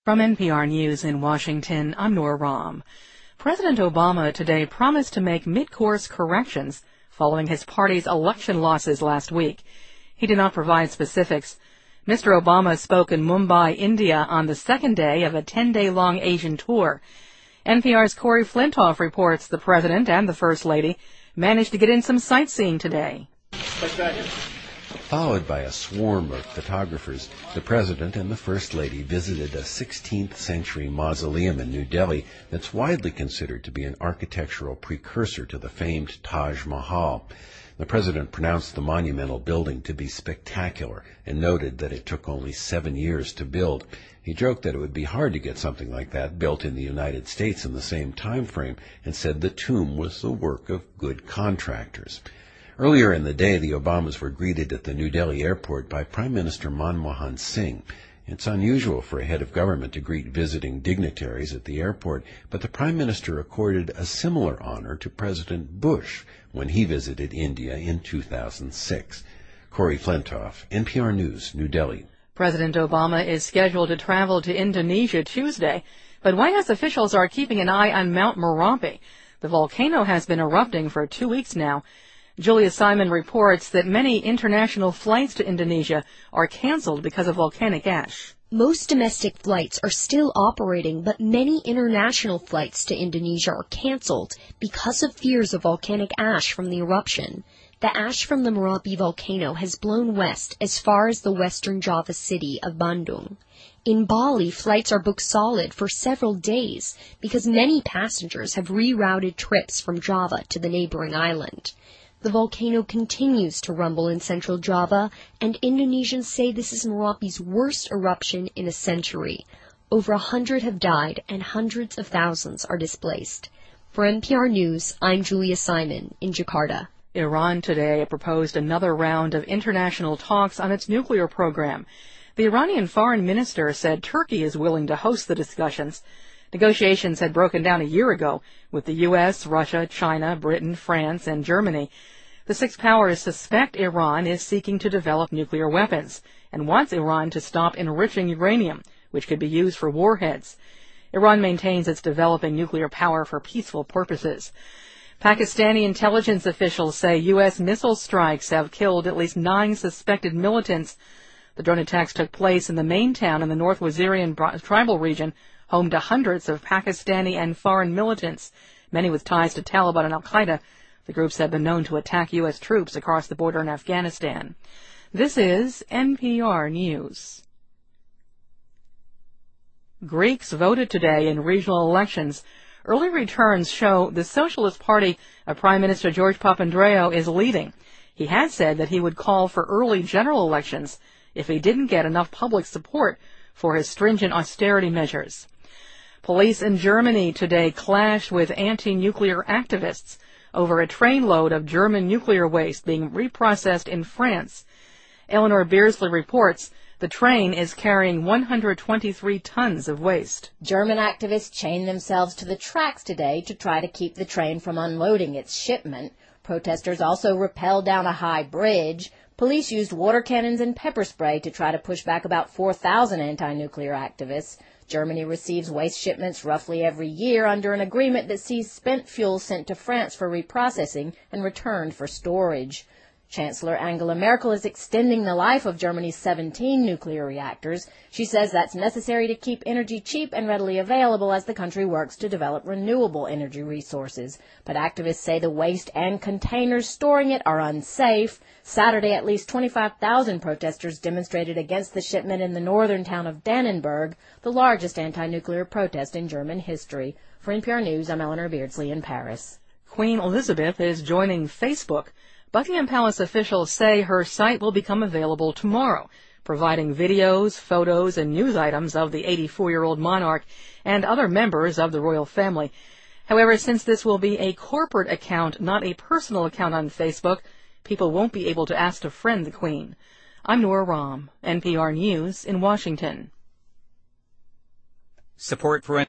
From NPR News in Washington, I'm Nora Rahm. President Obama today promised to make mid-course corrections following his party's election losses last week. He did not provide specifics. Mr. Obama spoke in Mumbai, India on the second day of a 10-day-long Asian tour. NPR's Corey Flintoff reports the president and the First Lady managed to get in some sightseeing today. Followed by a swarm of photographers, the President and the First Lady visited a 16th century mausoleum in New Delhi that's widely considered to be an architectural precursor to the famed Taj Mahal. The President pronounced the monumental building to be spectacular and noted that it took only 7 years to build. He joked that it would be hard to get something like that built in the United States in the same time frame and said the tomb was the work of good contractors. Earlier in the day, the Obamas were greeted at the New Delhi airport by Prime Minister Manmohan Singh. It's unusual for a head of government to greet visiting dignitaries at the airport, but the Prime Minister accorded a similar honor to President Bush when he visited India in 2006. Corey Flintoff, NPR News, New Delhi. President Obama is scheduled to travel to Indonesia Tuesday, but White House officials are keeping an eye on Mount Merapi. The volcano has been erupting for 2 weeks now. Julia Simon reports that many international flights to Indonesia are canceled because of volcanic ash. Most domestic flights are still operating, but many international flights to Indonesia are canceled because of fears of volcanic ash from the eruption. The ash from the Merapi volcano has blown west as far as the western Java city of Bandung. In Bali, flights are booked solid for several days because many passengers have rerouted trips from Java to the neighboring island. The volcano continues to rumble in central Java, and Indonesians say this is Merapi's worst eruption in a century. Over 100 have died, and hundreds of thousands are displaced. For NPR News, I'm Julia Simon in Jakarta. Iran today proposed another round of international talks on its nuclear program. The Iranian foreign minister said Turkey is willing to host the discussions. Negotiations had broken down a year ago with the U.S., Russia, China, Britain, France, and Germany. The six powers suspect Iran is seeking to develop nuclear weapons and wants Iran to stop enriching uranium, which could be used for warheads. Iran maintains it's developing nuclear power for peaceful purposes. Pakistani intelligence officials say U.S. missile strikes have killed at least 9 suspected militants. The drone attacks took place in the main town in the North Wazirian tribal region, home to hundreds of Pakistani and foreign militants, many with ties to Taliban and Al-Qaeda. The groups have been known to attack U.S. troops across the border in Afghanistan. This is NPR News. Greeks voted today in regional elections. Early returns show the Socialist Party of Prime Minister George Papandreou is leading. He had said that he would call for early general elections if he didn't get enough public support for his stringent austerity measures. Police in Germany today clashed with anti-nuclear activists over a trainload of German nuclear waste being reprocessed in France. Eleanor Beardsley reports the train is carrying 123 tons of waste. German activists chained themselves to the tracks today to try to keep the train from unloading its shipment. Protesters also rappelled down a high bridge. Police used water cannons and pepper spray to try to push back about 4,000 anti-nuclear activists. Germany receives waste shipments roughly every year under an agreement that sees spent fuel sent to France for reprocessing and returned for storage. Chancellor Angela Merkel is extending the life of Germany's 17 nuclear reactors. She says that's necessary to keep energy cheap and readily available as the country works to develop renewable energy resources. But activists say the waste and containers storing it are unsafe. Saturday, at least 25,000 protesters demonstrated against the shipment in the northern town of Dannenberg, the largest anti-nuclear protest in German history. For NPR News, I'm Eleanor Beardsley in Paris. Queen Elizabeth is joining Facebook. Buckingham Palace officials say her site will become available tomorrow, providing videos, photos, and news items of the 84-year-old monarch and other members of the royal family. However, since this will be a corporate account, not a personal account on Facebook, people won't be able to ask to friend the Queen. I'm Nora Rahm, NPR News in Washington. Support for